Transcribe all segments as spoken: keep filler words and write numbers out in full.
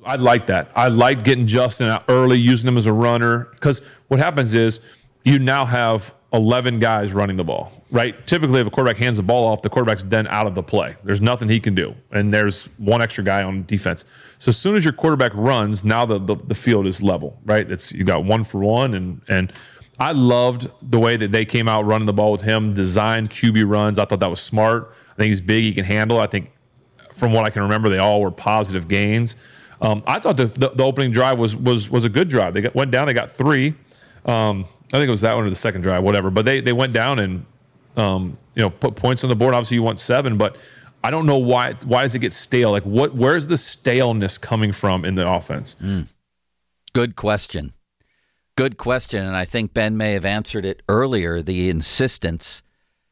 I like that. I like getting Justin out early, using him as a runner, because what happens is you now have eleven guys running the ball, right? Typically, if a quarterback hands the ball off, the quarterback's then out of the play. There's nothing he can do, and there's one extra guy on defense. So as soon as your quarterback runs, now the the, the field is level, right? It's you got one for one, and and I loved the way that they came out running the ball with him, designed Q B runs. I thought that was smart. I think he's big, he can handle. I think from what I can remember, they all were positive gains. Um, I thought the, the, the opening drive was was was a good drive. They got, went down, they got three. Um, I think it was that one or the second drive, whatever. But they they went down and um, you know put points on the board. Obviously, you want seven, but I don't know why. Why does it get stale? Like, what? Where's the staleness coming from in the offense? Mm. Good question. Good question, and I think Ben may have answered it earlier. The insistence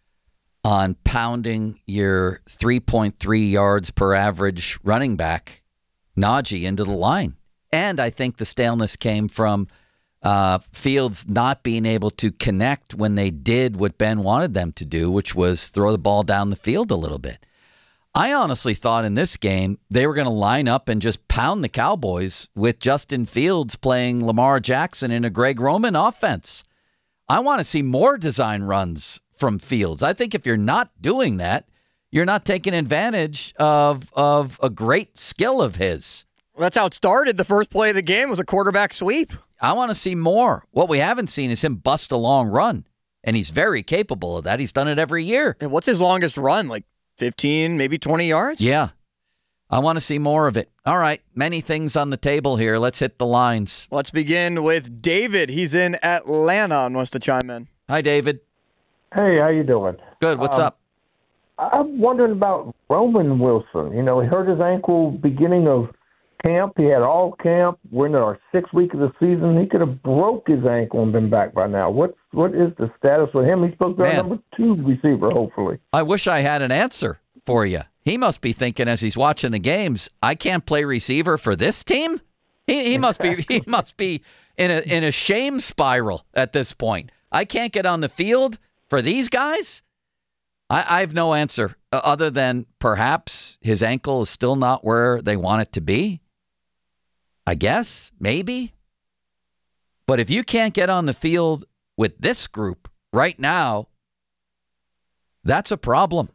on pounding your three point three yards per average running back, Najee, into the line, and I think the staleness came from Uh, Fields not being able to connect when they did what Ben wanted them to do, which was throw the ball down the field a little bit. I honestly thought in this game they were going to line up and just pound the Cowboys with Justin Fields playing Lamar Jackson in a Greg Roman offense. I want to see more design runs from Fields. I think if you're not doing that, you're not taking advantage of, of a great skill of his. Well, that's how it started. The first play of the game was a quarterback sweep. I want to see more. What we haven't seen is him bust a long run, and he's very capable of that. He's done it every year. And what's his longest run? Like fifteen, maybe twenty yards? Yeah. I want to see more of it. All right, many things on the table here. Let's hit the lines. Let's begin with David. He's in Atlanta and wants to chime in. Hi, David. Hey, how you doing? Good. What's um, up? I'm wondering about Roman Wilson. You know, he hurt his ankle beginning of camp. He had all camp. We're in our sixth week of the season. He could have broke his ankle and been back by now. What what is the status with him? He's supposed to be our number two receiver, hopefully. I wish I had an answer for you. He must be thinking as he's watching the games, I can't play receiver for this team. He, he must be he must be in a in a shame spiral at this point. I can't get on the field for these guys. I, I have no answer other than perhaps his ankle is still not where they want it to be. I guess, maybe. But if you can't get on the field with this group right now, that's a problem.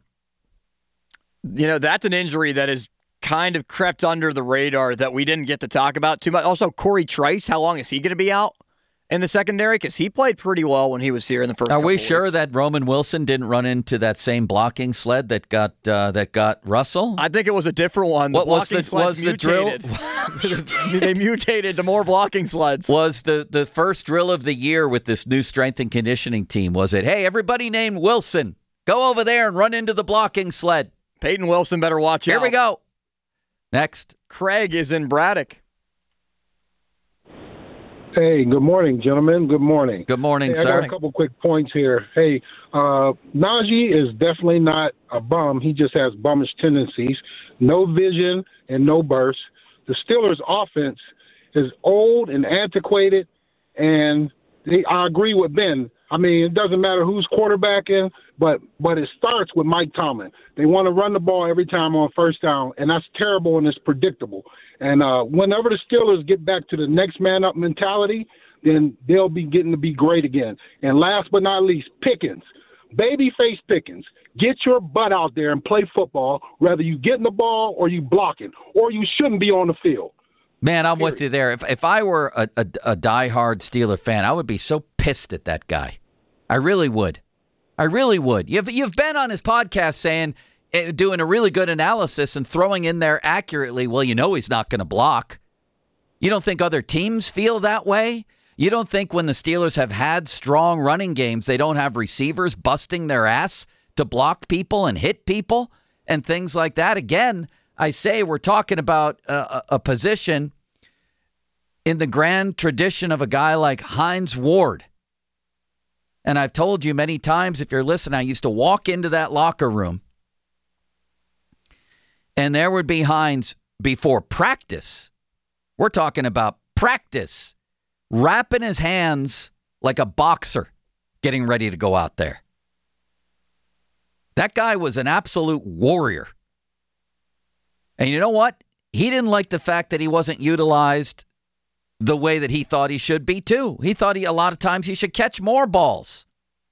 You know, that's an injury that has kind of crept under the radar that we didn't get to talk about too much. Also, Corey Trice, how long is he going to be out in the secondary? Because he played pretty well when he was here in the first Are couple we weeks. sure that Roman Wilson didn't run into that same blocking sled that got uh, that got Russell? I think it was a different one. The what was the, sleds was the drill? mutated. They mutated to more blocking sleds. Was the, the first drill of the year with this new strength and conditioning team, was it, hey, everybody named Wilson, go over there and run into the blocking sled? Peyton Wilson better watch Here out. we go. Next. Craig is in Braddock. Hey, good morning, gentlemen. Good morning. Good morning, hey, sir. I got a couple quick points here. Hey, uh, Najee is definitely not a bum. He just has bummish tendencies. No vision and no burst. The Steelers' offense is old and antiquated, and they, I agree with Ben. I mean, it doesn't matter who's quarterbacking, but but it starts with Mike Tomlin. They want to run the ball every time on first down, and that's terrible and it's predictable. And uh, whenever the Steelers get back to the next man up mentality, then they'll be getting to be great again. And last but not least, Pickens. Babyface Pickens. Get your butt out there and play football, whether you getting the ball or you blocking, or you shouldn't be on the field. Man, I'm with you there. If if I were a, a, a diehard Steeler fan, I would be so pissed at that guy. I really would. I really would. You've you've been on his podcast saying, doing a really good analysis and throwing in there accurately, well, you know he's not going to block. You don't think other teams feel that way? You don't think when the Steelers have had strong running games, they don't have receivers busting their ass to block people and hit people and things like that? Again, I say we're talking about a, a position in the grand tradition of a guy like Hines Ward. And I've told you many times, if you're listening, I used to walk into that locker room and there would be Hines before practice. We're talking about practice, wrapping his hands like a boxer getting ready to go out there. That guy was an absolute warrior. And you know what? he didn't like the fact that he wasn't utilized the way that he thought he should be, too. He thought he, a lot of times he should catch more balls.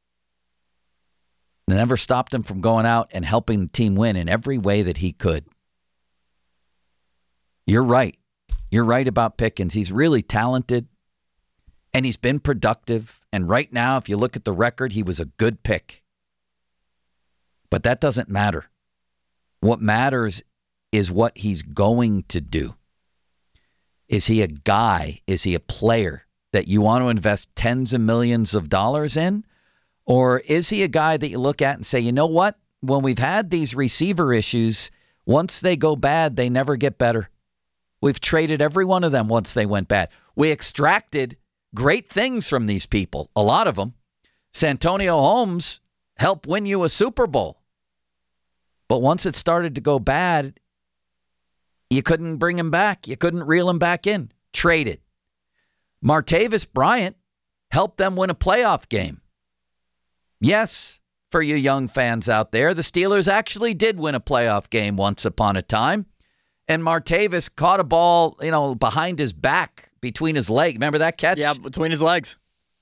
It never stopped him from going out and helping the team win in every way that he could. You're right. You're right about Pickens. He's really talented, and he's been productive. And right now, if you look at the record, he was a good pick. But that doesn't matter. What matters is what he's going to do. Is he a guy? Is he a player that you want to invest tens of millions of dollars in? Or is he a guy that you look at and say, you know what? When we've had these receiver issues, once they go bad, they never get better. We've traded every one of them once they went bad. We extracted great things from these people, a lot of them. Santonio Holmes helped win you a Super Bowl. But once it started to go bad, you couldn't bring him back. You couldn't reel him back in. Traded. Martavis Bryant helped them win a playoff game. Yes, for you young fans out there, the Steelers actually did win a playoff game once upon a time. And Martavis caught a ball, you know, behind his back, between his legs. Remember that catch? Yeah, between his legs.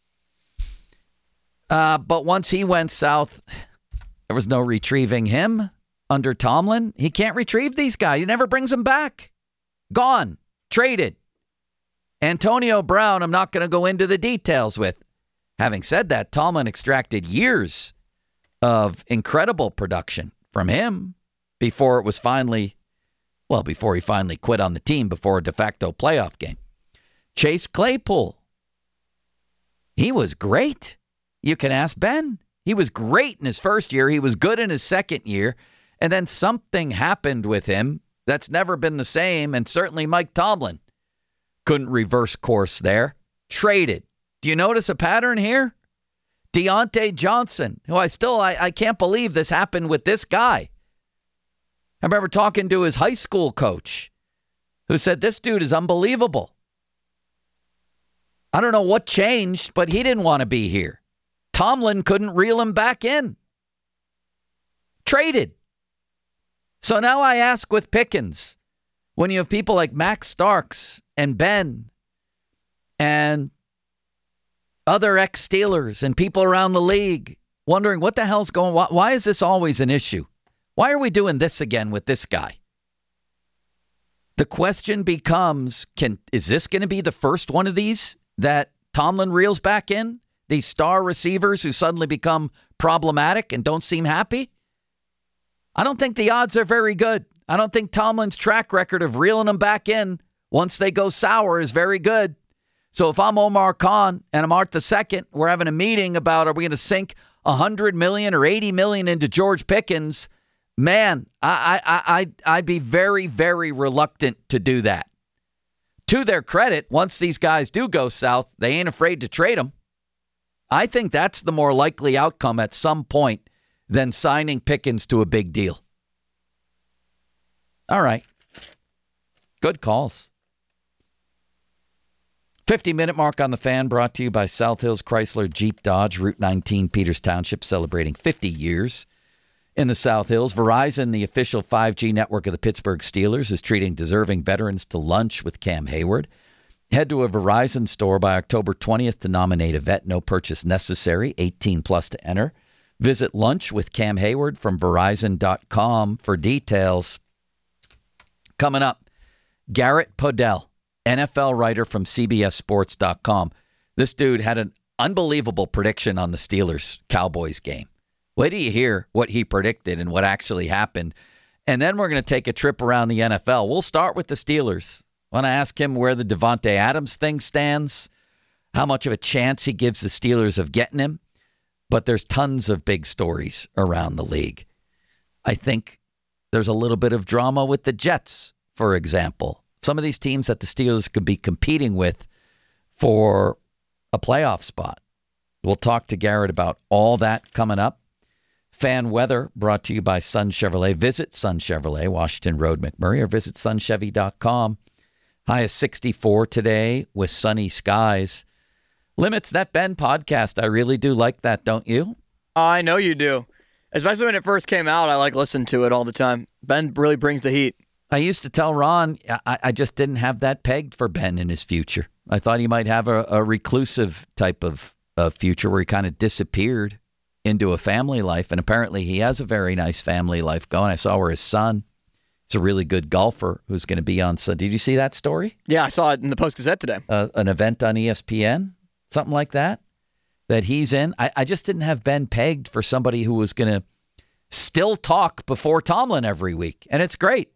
Uh, but once he went south, there was no retrieving him under Tomlin. He can't retrieve these guys. He never brings them back. Gone. Traded. Antonio Brown, I'm not going to go into the details with. Having said that, Tomlin extracted years of incredible production from him before it was finally, well, before he finally quit on the team before a de facto playoff game. Chase Claypool. He was great. You can ask Ben. He was great in his first year. He was good in his second year. And then something happened with him that's never been the same. And certainly Mike Tomlin couldn't reverse course there. Traded. Do you notice a pattern here? Deontay Johnson, who I still, I, I can't believe this happened with this guy. I remember talking to his high school coach who said, this dude is unbelievable. I don't know what changed, but he didn't want to be here. Tomlin couldn't reel him back in. Traded. So now I ask with Pickens, when you have people like Max Starks and Ben and other ex-Steelers and people around the league wondering what the hell's going on, why is this always an issue? Why are we doing this again with this guy? The question becomes, can is this going to be the first one of these that Tomlin reels back in? These star receivers who suddenly become problematic and don't seem happy? I don't think the odds are very good. I don't think Tomlin's track record of reeling them back in once they go sour is very good. So if I'm Omar Khan and I'm Art the Second, we're having a meeting about are we going to sink one hundred million dollars or eighty million dollars into George Pickens, man, I, I, I, I'd be very, very reluctant to do that. To their credit, once these guys do go south, they ain't afraid to trade them. I think that's the more likely outcome at some point than signing Pickens to a big deal. All right. Good calls. fifty-minute mark on the Fan, brought to you by South Hills Chrysler Jeep Dodge, Route nineteen, Peters Township, celebrating fifty years in the South Hills. Verizon, the official five G network of the Pittsburgh Steelers, is treating deserving veterans to lunch with Cam Hayward. Head to a Verizon store by October twentieth to nominate a vet. No purchase necessary. eighteen plus to enter. Visit Lunch with Cam Hayward from Verizon dot com for details. Coming up, Garrett Podell, N F L writer from C B S Sports dot com. This dude had an unbelievable prediction on the Steelers-Cowboys game. Wait till you hear what he predicted and what actually happened. And then we're going to take a trip around the N F L. We'll start with the Steelers. I want to ask him where the Devontae Adams thing stands, how much of a chance he gives the Steelers of getting him. But there's tons of big stories around the league. I think there's a little bit of drama with the Jets, for example. Some of these teams that the Steelers could be competing with for a playoff spot. We'll talk to Garrett about all that coming up. Fan weather brought to you by Sun Chevrolet. Visit Sun Chevrolet, Washington Road, McMurray, or visit sun chevy dot com. High of sixty-four today with sunny skies. Limits That Ben podcast. I really do like that, don't you? I know you do. Especially when it first came out, I like listened to it all the time. Ben really brings the heat. I used to tell Ron, I, I just didn't have that pegged for Ben in his future. I thought he might have a, a reclusive type of uh, future where he kind of disappeared into a family life. And apparently he has a very nice family life going. I saw where his son is a really good golfer who's going to be on. So did you see that story? Yeah, I saw it in the Post-Gazette today. Uh, an event on E S P N, something like that, that he's in. I, I just didn't have Ben pegged for somebody who was going to still talk before Tomlin every week. And it's great.